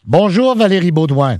Bonjour Valérie Baudouin.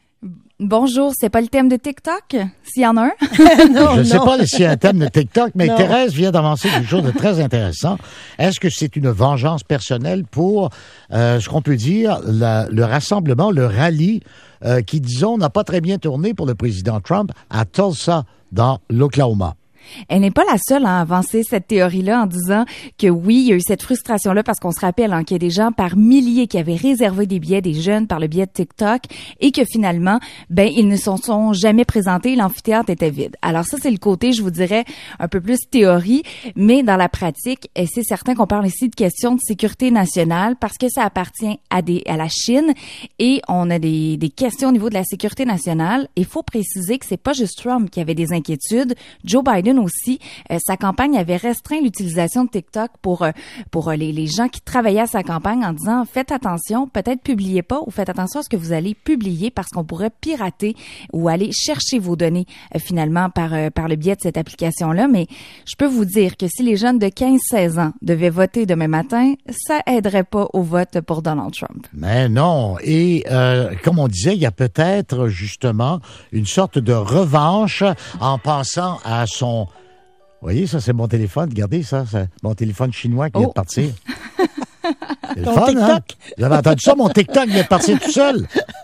Bonjour, c'est pas le thème de TikTok, s'il y en a un? Je ne sais pas s'il y a un thème de TikTok, mais Thérèse vient d'avancer quelque chose de très intéressant. Est-ce que c'est une vengeance personnelle pour, ce qu'on peut dire, le rassemblement, le rallye, qui, disons, n'a pas très bien tourné pour le président Trump à Tulsa, dans l'Oklahoma? Elle n'est pas la seule à avancer cette théorie-là en disant que oui, il y a eu cette frustration-là parce qu'on se rappelle qu'il y a des gens par milliers qui avaient réservé des billets, des jeunes par le biais de TikTok et que finalement, ils ne se sont jamais présentés, l'amphithéâtre était vide. Alors ça, c'est le côté, je vous dirais, un peu plus théorie, mais dans la pratique, c'est certain qu'on parle ici de questions de sécurité nationale parce que ça appartient à la Chine et on a des questions au niveau de la sécurité nationale. Il faut préciser que c'est pas juste Trump qui avait des inquiétudes. Joe Biden aussi, sa campagne avait restreint l'utilisation de TikTok pour les gens qui travaillaient à sa campagne en disant faites attention, peut-être publiez pas ou faites attention à ce que vous allez publier parce qu'on pourrait pirater ou aller chercher vos données finalement par le biais de cette application-là. Mais je peux vous dire que si les jeunes de 15-16 ans devaient voter demain matin, ça aiderait pas au vote pour Donald Trump. Mais non. Et comme on disait, il y a peut-être justement une sorte de revanche en pensant à son... Vous voyez, ça, c'est mon téléphone. Regardez ça, c'est mon téléphone chinois qui vient de partir. C'est le ton fun, TikTok. hein? Vous avez entendu ça? Mon TikTok vient de partir tout seul.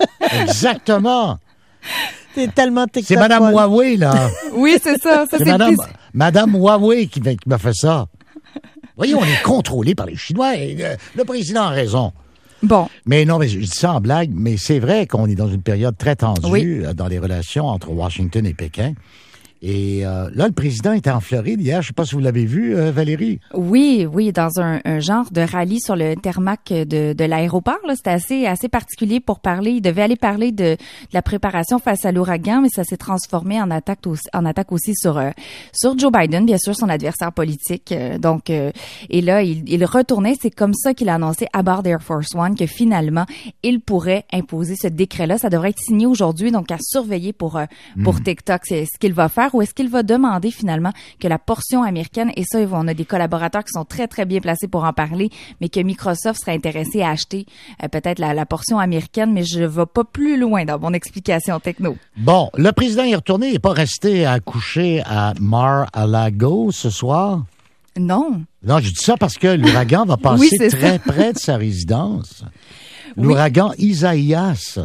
Exactement. C'est tellement TikTok. C'est Madame Huawei, là. Oui, c'est ça. Ça c'est Madame Huawei qui m'a fait ça. Vous voyez, on est contrôlé par les Chinois et le président a raison. Bon. Mais non, mais je dis ça en blague, mais c'est vrai qu'on est dans une période très tendue dans les relations entre Washington et Pékin. Et là, le président était en Floride hier. Je ne sais pas si vous l'avez vu, Valérie. Oui, dans un genre de rallye sur le tarmac de l'aéroport. Là, c'était assez particulier pour parler. Il devait aller parler de la préparation face à l'ouragan, mais ça s'est transformé en attaque aussi sur Joe Biden, bien sûr, son adversaire politique. Et là, il retournait. C'est comme ça qu'il a annoncé à bord d'Air Force One que finalement, il pourrait imposer ce décret-là. Ça devrait être signé aujourd'hui, donc à surveiller pour TikTok. C'est ce qu'il va faire. Ou est-ce qu'il va demander finalement que la portion américaine, et ça, on a des collaborateurs qui sont très, très bien placés pour en parler, mais que Microsoft serait intéressé à acheter peut-être la portion américaine, mais je ne vais pas plus loin dans mon explication techno. Bon, le président est retourné, il n'est pas resté à coucher à Mar-a-Lago ce soir? Non. Non, je dis ça parce que l'ouragan va passer très près de sa résidence. L'ouragan Isaias.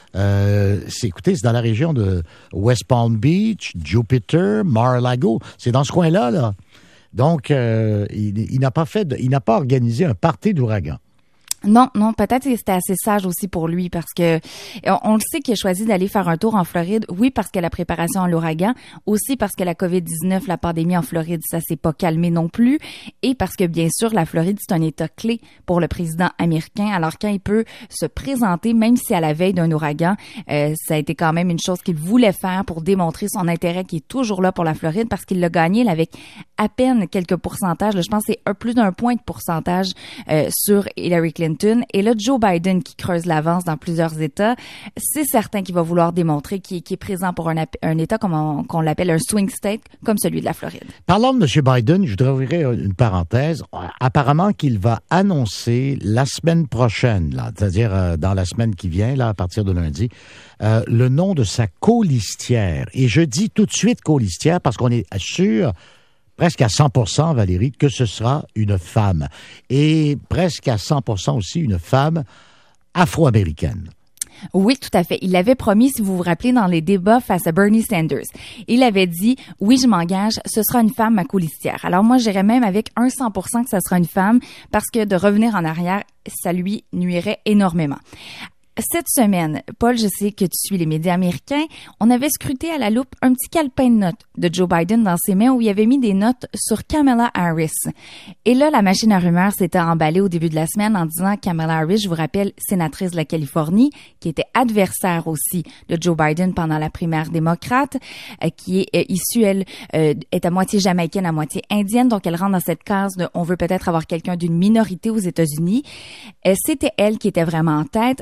C'est dans la région de West Palm Beach, Jupiter, Mar-a-Lago. C'est dans ce coin-là, là. Donc, il n'a pas organisé un party d'ouragan. Non, peut-être que c'était assez sage aussi pour lui parce que on le sait qu'il a choisi d'aller faire un tour en Floride. Oui, parce que la préparation à l'ouragan, aussi parce que la COVID-19, la pandémie en Floride, ça s'est pas calmé non plus, et parce que bien sûr la Floride c'est un État clé pour le président américain. Alors quand il peut se présenter, même si à la veille d'un ouragan, ça a été quand même une chose qu'il voulait faire pour démontrer son intérêt qui est toujours là pour la Floride parce qu'il l'a gagné là, avec à peine quelques pourcentages. Là, je pense que c'est plus d'un point de pourcentage sur Hillary Clinton. Et là, Joe Biden qui creuse l'avance dans plusieurs États, c'est certain qu'il va vouloir démontrer qu'il est présent pour un État comme qu'on l'appelle un swing state, comme celui de la Floride. Parlons de M. Biden, je voudrais ouvrir une parenthèse. Apparemment qu'il va annoncer la semaine prochaine, là, c'est-à-dire dans la semaine qui vient, là, à partir de lundi, le nom de sa colistière. Et je dis tout de suite colistière parce qu'on est sûr... presque à 100%, Valérie, que ce sera une femme. Et presque à 100% aussi une femme afro-américaine. Oui, tout à fait. Il l'avait promis, si vous vous rappelez, dans les débats face à Bernie Sanders. Il avait dit, oui, je m'engage, ce sera une femme ma colistière. Alors moi, j'irais même avec 100% que ça sera une femme parce que de revenir en arrière, ça lui nuirait énormément. Cette semaine, Paul, je sais que tu suis les médias américains, on avait scruté à la loupe un petit calepin de notes de Joe Biden dans ses mains où il avait mis des notes sur Kamala Harris. Et là, la machine à rumeurs s'était emballée au début de la semaine en disant Kamala Harris, je vous rappelle, sénatrice de la Californie, qui était adversaire aussi de Joe Biden pendant la primaire démocrate, qui est issue, elle, est à moitié jamaïcaine, à moitié indienne, donc elle rentre dans cette case de on veut peut-être avoir quelqu'un d'une minorité aux États-Unis. C'était elle qui était vraiment en tête, mais il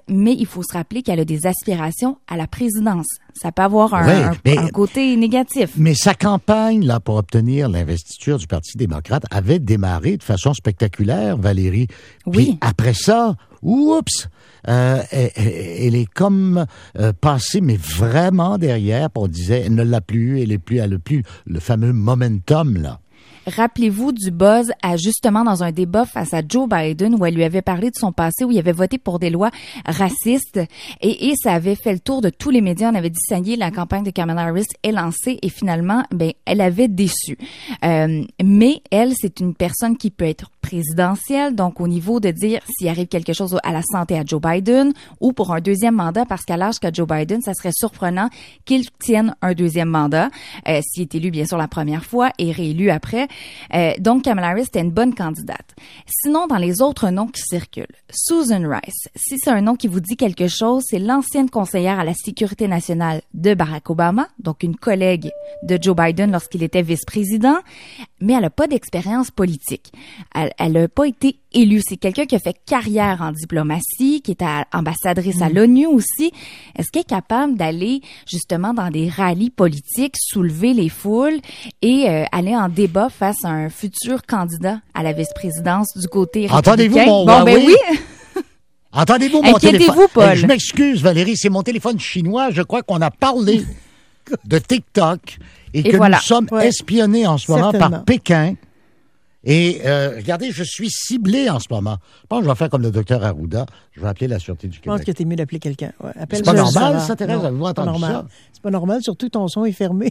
faut se rappeler qu'elle a des aspirations à la présidence. Ça peut avoir un côté négatif. Mais sa campagne, là, pour obtenir l'investiture du Parti démocrate avait démarré de façon spectaculaire, Valérie. Puis après ça, oups, elle est comme passée, mais vraiment derrière. On disait, elle ne l'a plus, elle a plus le fameux momentum, là. Rappelez-vous du buzz justement dans un débat face à Joe Biden où elle lui avait parlé de son passé, où il avait voté pour des lois racistes et ça avait fait le tour de tous les médias. On avait dit, ça y est, la campagne de Kamala Harris est lancée et finalement, elle avait déçu. Mais elle, c'est une personne qui peut être présidentielle, donc au niveau de dire s'il arrive quelque chose à la santé à Joe Biden ou pour un deuxième mandat, parce qu'à l'âge qu'a Joe Biden, ça serait surprenant qu'il tienne un deuxième mandat, s'il est élu bien sûr la première fois et réélu après. Donc Kamala Harris était une bonne candidate. Sinon, dans les autres noms qui circulent, Susan Rice, si c'est un nom qui vous dit quelque chose, c'est l'ancienne conseillère à la sécurité nationale de Barack Obama, donc une collègue de Joe Biden lorsqu'il était vice-président, mais elle n'a pas d'expérience politique. Elle n'a pas été élue. C'est quelqu'un qui a fait carrière en diplomatie, qui est ambassadrice à l'ONU aussi. Est-ce qu'elle est capable d'aller justement dans des rallyes politiques, soulever les foules et aller en débat face à un futur candidat à la vice-présidence du côté républicain? Entendez-vous mon oui. Entendez-vous mon téléphone? Inquiétez-vous, Paul. Je m'excuse, Valérie, c'est mon téléphone chinois. Je crois qu'on a parlé de TikTok et que voilà. nous sommes espionnés en ce moment par Pékin. Et regardez, je suis ciblé en ce moment. Je pense que je vais faire comme le docteur Arruda. Je vais appeler la Sûreté du Québec. Je pense que t'es mieux d'appeler quelqu'un. Ouais. C'est pas normal, ça, Thérèse? Avez-vous entendu ça? C'est pas normal, surtout que ton son est fermé.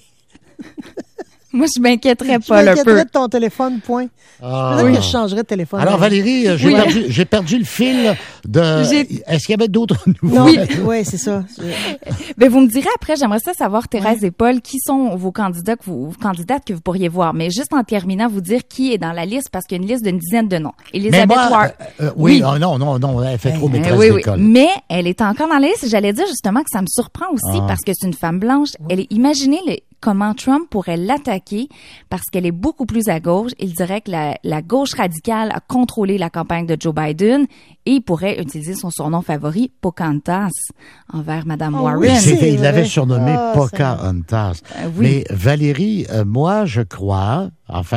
Moi, je m'inquiéterais pas un peu. Je m'inquiéterais de ton téléphone, point. Peut-être que je changerais de téléphone. Alors, Valérie, j'ai perdu le fil de... Est-ce qu'il y avait d'autres nouvelles? Oui, c'est ça. Ben, vous me direz après, j'aimerais ça savoir, Thérèse et Paul, qui sont vos candidates que vous pourriez voir. Mais juste en terminant, vous dire qui est dans la liste, parce qu'il y a une liste d'une dizaine de noms. Elisabeth Warren. Non, elle fait trop maîtresse d'école. Mais elle est encore dans la liste. J'allais dire justement que ça me surprend aussi, parce que c'est une femme blanche. Imaginez comment Trump pourrait l'attaquer parce qu'elle est beaucoup plus à gauche. Il dirait que la gauche radicale a contrôlé la campagne de Joe Biden et il pourrait utiliser son surnom favori, Pocahontas, envers Mme Warren. Oui, il l'avait surnommé Pocahontas. Mais Valérie, moi, je crois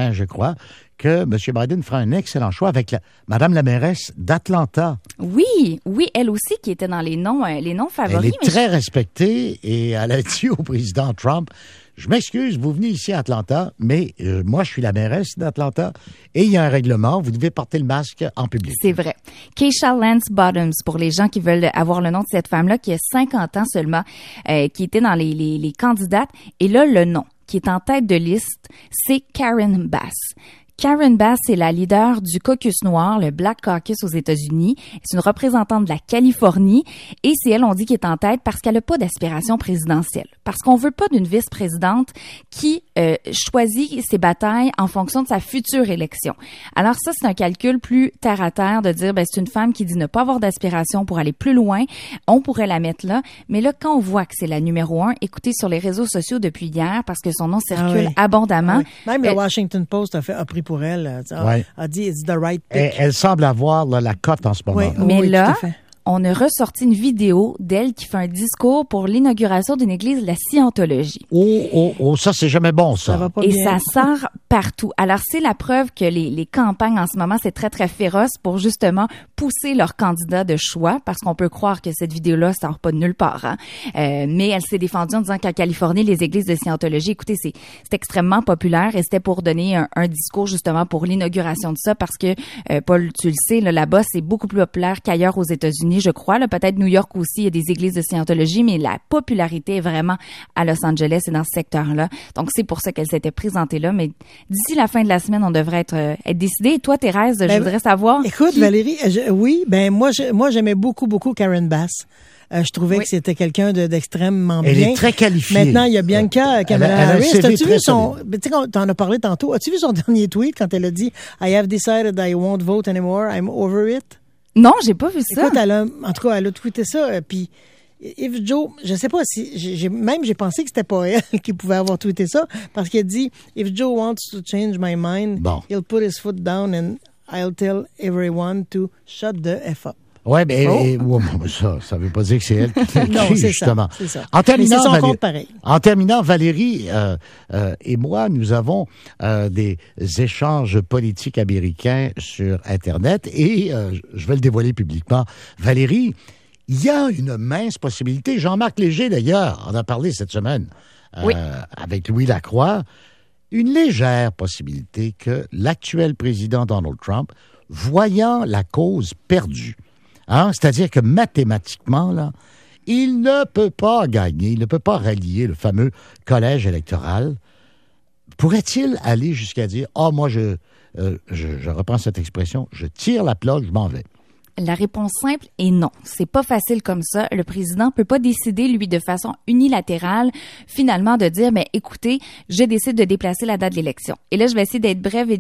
que M. Biden fera un excellent choix avec Mme la mairesse d'Atlanta. Oui, elle aussi qui était dans les noms favoris. Elle est très respectée et elle a dit au président Trump, je m'excuse, vous venez ici à Atlanta, mais moi, je suis la mairesse d'Atlanta et il y a un règlement, vous devez porter le masque en public. C'est vrai. Keisha Lance Bottoms, pour les gens qui veulent avoir le nom de cette femme-là, qui a 50 ans seulement, qui était dans les candidates. Et là, le nom qui est en tête de liste, c'est Karen Bass. Karen Bass est la leader du caucus noir, le Black Caucus aux États-Unis. C'est une représentante de la Californie et c'est elle, on dit, qui est en tête parce qu'elle n'a pas d'aspiration présidentielle. Parce qu'on veut pas d'une vice-présidente qui choisit ses batailles en fonction de sa future élection. Alors ça, c'est un calcul plus terre à terre de dire, c'est une femme qui dit ne pas avoir d'aspiration pour aller plus loin. On pourrait la mettre là. Mais là, quand on voit que c'est la numéro 1, écoutez sur les réseaux sociaux depuis hier parce que son nom circule abondamment. Même le Washington Post a pris pour elle, a dit it's the right pick. Elle semble avoir la cote en ce moment. Mais là, on a ressorti une vidéo d'elle qui fait un discours pour l'inauguration d'une église de la Scientologie. Oh, ça, c'est jamais bon, ça. Va pas et bien. ça sort partout. Alors, c'est la preuve que les campagnes en ce moment, c'est très, très féroce pour justement pousser leurs candidats de choix, parce qu'on peut croire que cette vidéo-là sort pas de nulle part. Hein. Mais elle s'est défendue en disant qu'en Californie, les églises de Scientologie, écoutez, c'est extrêmement populaire et c'était pour donner un discours justement pour l'inauguration de ça, parce que, Paul, tu le sais, là-bas, c'est beaucoup plus populaire qu'ailleurs aux États-Unis, je crois. Là, peut-être New York aussi, il y a des églises de Scientologie, mais la popularité est vraiment à Los Angeles et dans ce secteur-là. Donc, c'est pour ça qu'elle s'était présentée là. Mais d'ici la fin de la semaine, on devrait être décidé. Et toi, Thérèse, je voudrais savoir. Écoute, Valérie, moi, j'aimais beaucoup Karen Bass. Je trouvais que c'était quelqu'un d'extrêmement bien. Elle est très qualifiée. Maintenant, il y a Bianca Kamala Harris. As-tu vu son... Tu sais, t'en as parlé tantôt. As-tu vu son dernier tweet quand elle a dit « I have decided I won't vote anymore. I'm over it ». Non, j'ai pas vu ça. Écoute, elle a tweeté ça, puis If Joe, je sais pas si, j'ai pensé que c'était pas elle qui pouvait avoir tweeté ça, parce qu'elle dit « If Joe wants to change my mind, he'll put his foot down and I'll tell everyone to shut the F up ». Ouais, mais ça veut pas dire que c'est elle qui l'a Non, écrit, c'est justement. ça, c'est ça. En terminant, mais c'est son compte pareil. En terminant, Valérie et moi, nous avons des échanges politiques américains sur Internet et je vais le dévoiler publiquement. Valérie, il y a une mince possibilité. Jean-Marc Léger, d'ailleurs, en a parlé cette semaine avec Louis Lacroix. Une légère possibilité que l'actuel président Donald Trump, voyant la cause perdue, c'est-à-dire que mathématiquement, là, il ne peut pas gagner, il ne peut pas rallier le fameux collège électoral. Pourrait-il aller jusqu'à dire « Ah, moi, je reprends cette expression, je tire la plug, je m'en vais ». La réponse simple est non. C'est pas facile comme ça. Le président peut pas décider, lui, de façon unilatérale, finalement, de dire, mais écoutez, je décide de déplacer la date de l'élection. Et là, je vais essayer d'être brève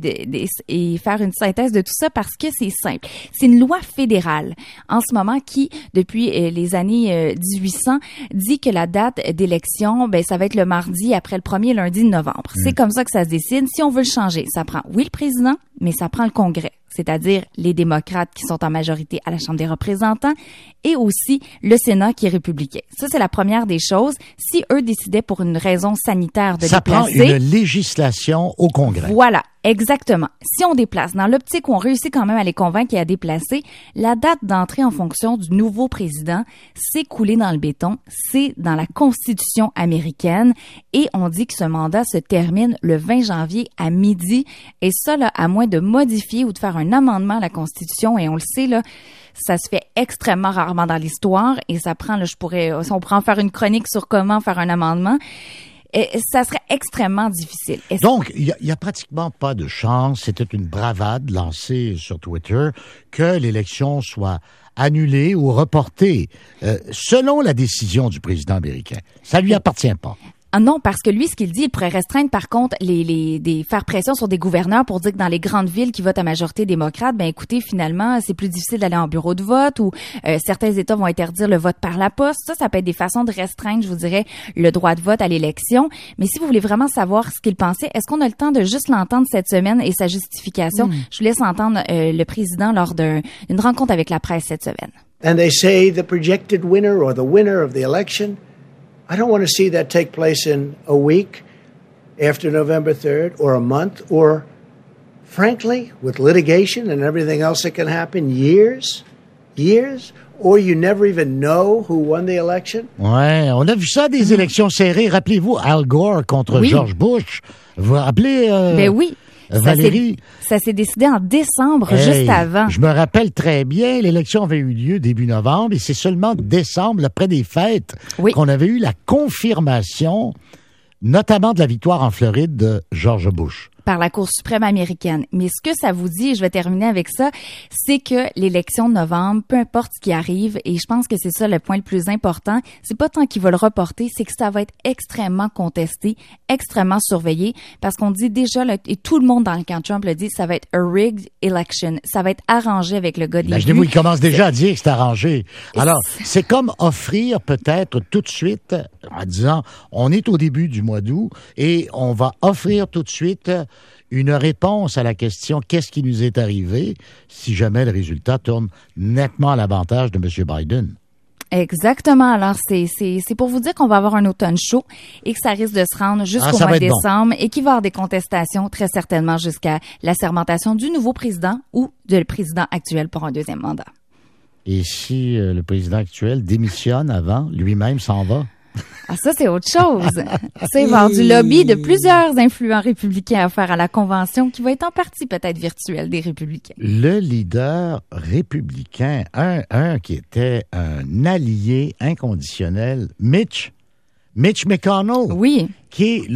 et faire une synthèse de tout ça parce que c'est simple. C'est une loi fédérale, en ce moment, qui, depuis les années 1800, dit que la date d'élection, ça va être le mardi après le premier lundi de novembre. C'est comme ça que ça se décide. Si on veut le changer, ça prend, oui, le président, mais ça prend le Congrès, c'est-à-dire les démocrates qui sont en majorité à la Chambre des représentants et aussi le Sénat qui est républicain. Ça, c'est la première des choses. Si eux décidaient pour une raison sanitaire de ça déplacer... Ça prend une législation au Congrès. Voilà, exactement. Si on déplace, dans l'optique où on réussit quand même à les convaincre et à déplacer, la date d'entrée en fonction du nouveau président, c'est coulé dans le béton, c'est dans la Constitution américaine et on dit que ce mandat se termine le 20 janvier à midi et ça, là, à moins de modifier ou de faire un amendement à la Constitution, et on le sait, là, ça se fait extrêmement rarement dans l'histoire et ça prend, là, si on pourrait en faire une chronique sur comment faire un amendement, et ça serait extrêmement difficile. Donc, il y a pratiquement pas de chance, c'était une bravade lancée sur Twitter, que l'élection soit annulée ou reportée, selon la décision du président américain. Ça lui appartient pas. Ah non, parce que lui, ce qu'il dit, il pourrait restreindre par contre faire pression sur des gouverneurs pour dire que dans les grandes villes qui votent à majorité démocrate, écoutez, finalement, c'est plus difficile d'aller en bureau de vote ou certains États vont interdire le vote par la poste. Ça peut être des façons de restreindre, je vous dirais, le droit de vote à l'élection. Mais si vous voulez vraiment savoir ce qu'il pensait, est-ce qu'on a le temps de juste l'entendre cette semaine et sa justification? Je vous laisse entendre le président lors d'une rencontre avec la presse cette semaine. And they say the projected winner or the winner of the election, I don't want to see that take place in a week after November 3rd or a month or, frankly, with litigation and everything else that can happen, years, or you never even know who won the election. Ouais, on a vu ça des élections serrées. Rappelez-vous Al Gore contre George Bush. Vous vous rappelez? Oui. Valérie. Ça s'est décidé en décembre, juste avant. Je me rappelle très bien, l'élection avait eu lieu début novembre et c'est seulement décembre, après des fêtes, qu'on avait eu la confirmation, notamment de la victoire en Floride de George Bush. Par la Cour suprême américaine. Mais ce que ça vous dit, et je vais terminer avec ça, c'est que l'élection de novembre, peu importe ce qui arrive, et je pense que c'est ça le point le plus important, c'est pas tant qu'ils veulent reporter, c'est que ça va être extrêmement contesté, extrêmement surveillé, parce qu'on dit déjà, là, et tout le monde dans le camp Trump le dit, ça va être a rigged election. Ça va être arrangé avec le gars de Imaginez-vous, il commence déjà à dire que c'est arrangé. Alors, c'est comme offrir peut-être tout de suite, en disant, on est au début du mois d'août, et on va offrir tout de suite une réponse à la question « Qu'est-ce qui nous est arrivé ?» si jamais le résultat tourne nettement à l'avantage de M. Biden. Exactement. Alors, c'est pour vous dire qu'on va avoir un automne chaud et que ça risque de se rendre jusqu'au mois de décembre et qu'il va y avoir des contestations très certainement jusqu'à l'assermentation du nouveau président ou du président actuel pour un deuxième mandat. Et si le président actuel démissionne avant, lui-même s'en va? Ah, ça, c'est autre chose. Ça, il va y avoir du lobby de plusieurs influents républicains à faire à la convention qui va être en partie peut-être virtuelle des républicains. Le leader républicain, un qui était un allié inconditionnel, Mitch McConnell, oui, qui est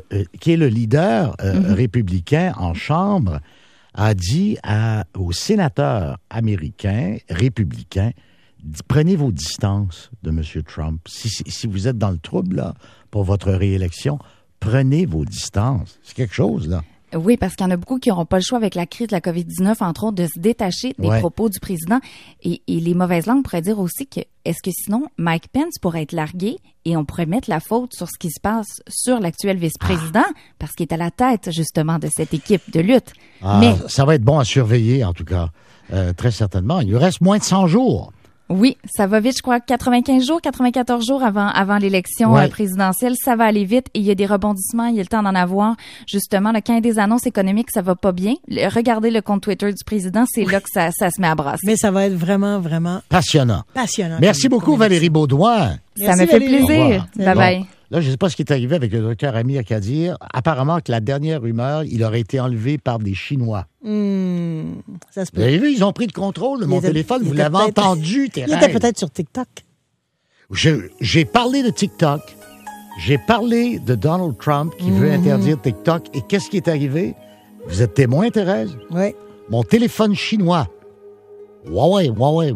le leader républicain en Chambre, a dit aux sénateurs américains républicains: prenez vos distances de M. Trump. Si vous êtes dans le trouble là, pour votre réélection, prenez vos distances. C'est quelque chose, là. Oui, parce qu'il y en a beaucoup qui n'auront pas le choix avec la crise de la COVID-19, entre autres, de se détacher des propos du président. Et les mauvaises langues pourraient dire aussi que, est-ce que sinon, Mike Pence pourrait être largué et on pourrait mettre la faute sur ce qui se passe sur l'actuel vice-président, parce qu'il est à la tête, justement, de cette équipe de lutte. Mais ça va être bon à surveiller, en tout cas. très certainement. Il lui reste moins de 100 jours. Oui, ça va vite, je crois, 95 jours, 94 jours avant l'élection présidentielle, ça va aller vite et il y a des rebondissements, il y a le temps d'en avoir. Justement, quand il y a des annonces économiques, ça va pas bien. Regardez le compte Twitter du président, c'est là que ça se met à brasser. Mais ça va être vraiment, vraiment passionnant. Merci beaucoup, Valérie Baudouin. Ça me fait plaisir. Bye-bye. Là, je ne sais pas ce qui est arrivé avec le docteur Amir Kadir. Apparemment que la dernière rumeur, il aurait été enlevé par des Chinois. Ça se peut. Vous avez vu, ils ont pris le contrôle de mon téléphone. Vous l'avez entendu, Thérèse. Il était peut-être sur TikTok. J'ai parlé de TikTok. J'ai parlé de Donald Trump qui veut interdire TikTok. Et qu'est-ce qui est arrivé? Vous êtes témoin, Thérèse? Oui. Mon téléphone chinois. Huawei.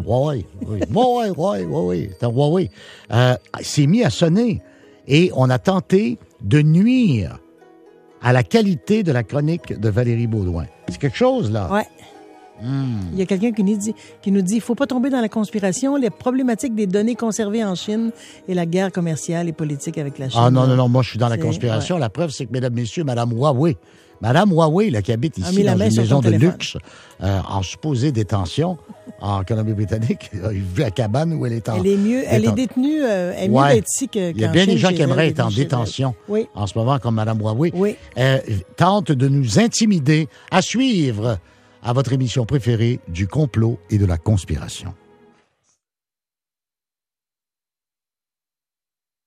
C'est un Huawei. S'est mis à sonner. Et on a tenté de nuire à la qualité de la chronique de Valérie Baudouin. C'est quelque chose, là. Oui. Il y a quelqu'un qui nous dit il ne faut pas tomber dans la conspiration, les problématiques des données conservées en Chine et la guerre commerciale et politique avec la Chine. Ah non, moi je suis dans la conspiration. Ouais. La preuve, c'est que, mesdames, messieurs, Madame Huawei, là, qui habite ici dans une maison de luxe, en supposée détention en Colombie-Britannique, vu la cabane où elle est en... Elle est mieux, elle est détenue, elle est mieux d'être ici qu'en Chine. Il y a bien des gens qui aimeraient être en détention en ce moment, comme Madame Huawei. Oui. Tente de nous intimider à suivre à votre émission préférée du complot et de la conspiration.